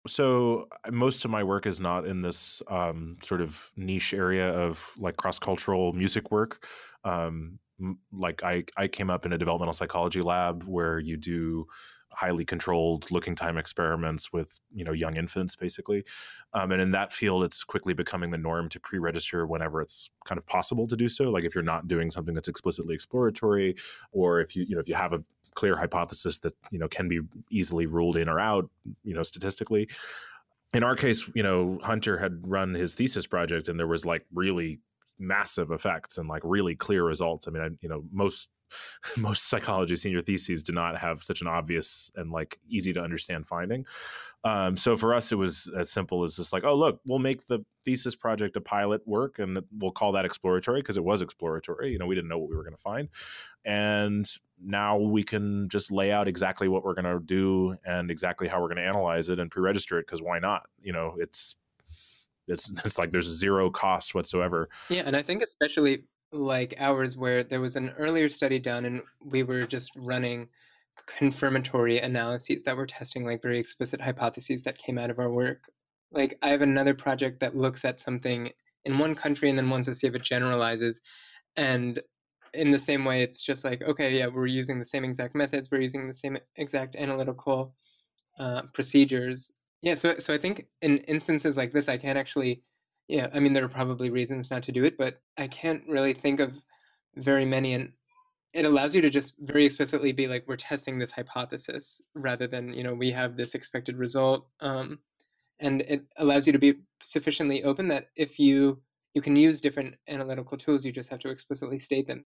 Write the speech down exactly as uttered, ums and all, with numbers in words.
So uh, most of my work is not in this um, sort of niche area of like cross-cultural music work. Um, m- like I, I came up in a developmental psychology lab where you do highly controlled looking time experiments with you know young infants basically, um, and in that field, it's quickly becoming the norm to pre-register whenever it's kind of possible to do so. Like if you're not doing something that's explicitly exploratory, or if you you know if you have a clear hypothesis that you know can be easily ruled in or out you know statistically. In our case, you know, Hunter had run his thesis project and there was like really massive effects and like really clear results. I mean, I, you know, most most psychology senior theses do not have such an obvious and like easy to understand finding. Um, so for us, it was as simple as just like, oh, look, we'll make the thesis project a pilot work and we'll call that exploratory because it was exploratory. You know, we didn't know what we were going to find. And now we can just lay out exactly what we're going to do and exactly how we're going to analyze it and pre-register it because why not? You know, it's it's it's like there's zero cost whatsoever. Yeah, and I think especially like ours, where there was an earlier study done and we were just running confirmatory analyses that were testing like very explicit hypotheses that came out of our work. Like I have another project that looks at something in one country and then wants to see if it generalizes. And in the same way, it's just like, okay, yeah, we're using the same exact methods, we're using the same exact analytical uh, procedures. Yeah, so so I think in instances like this, I can't actually. Yeah, I mean, there are probably reasons not to do it, but I can't really think of very many. And it allows you to just very explicitly be like, we're testing this hypothesis rather than, you know, we have this expected result. Um, and it allows you to be sufficiently open that if you you can use different analytical tools, you just have to explicitly state them.